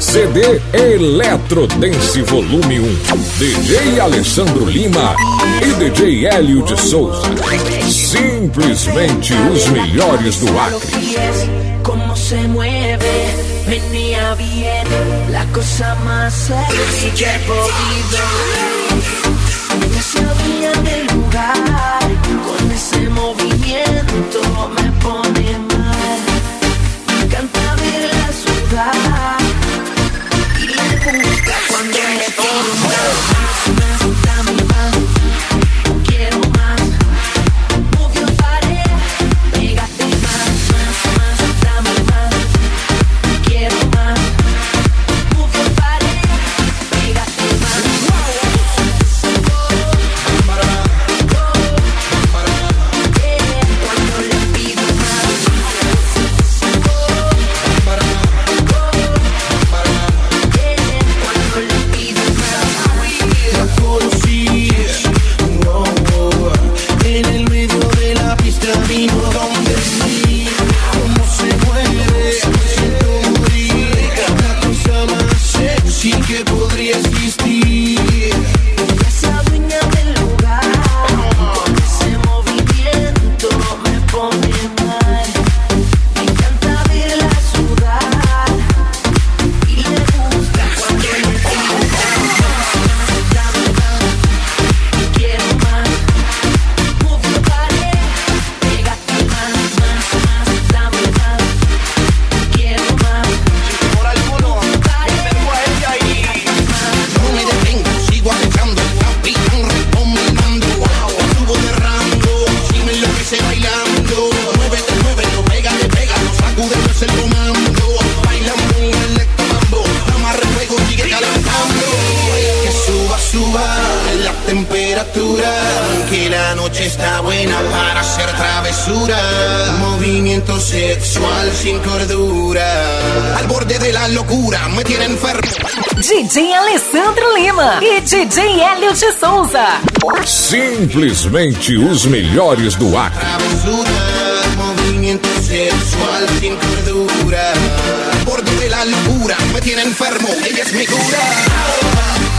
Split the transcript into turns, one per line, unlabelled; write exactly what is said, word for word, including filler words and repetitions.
C D Eletrodance Volume um. D J Alessandro Lima e D J Hélio de Souza. Simplesmente os melhores do Acre.
Como se mueve, venía bien, la cosa más sexy que he podido. Ya sabía del lugar, con ese movimiento me pone mal. Me encanta verla sudar y le gusta cuando me tiro más, más, dame más, quiero más. Move your body, pégate más, más, más, dame más, quiero más. Move your body, pégate más. Cuando le pido más. Cuando le pido más.
La conocí, no, en el medio de la pista vino donde sí, cómo se mueve, siento morir, la cosa más sexy que podría existir.
Ella se adueña del lugar, con ese movimiento me pone mal. Me encanta verla sudar y le gusta cuando le pido más, dame más, quiero más. Move your body, pégate más, más, más, dame más, quiero más.
Por alguno, me tengo a ella y no me detengo, sigo acechando, capitán recomendando, wow, subo de rango, si me enloquece bailando, muévete, muévete, pégale, pégalo, sacúdelo, es el comando, bailando un electromambo, amarre fuego, sigue calentando, que suba, suba la temperatura, que la noche está buena para hacer travesura, movimiento sexual sin cordura, al borde de la locura, me tiene enfermo.
D J Alessandro Lima e D J Hélio de Souza.
Simplesmente os melhores do Acre.
Travesura, movimiento sexual sin cordura, al borde de la locura, me tiene enfermo, ella es mi cura.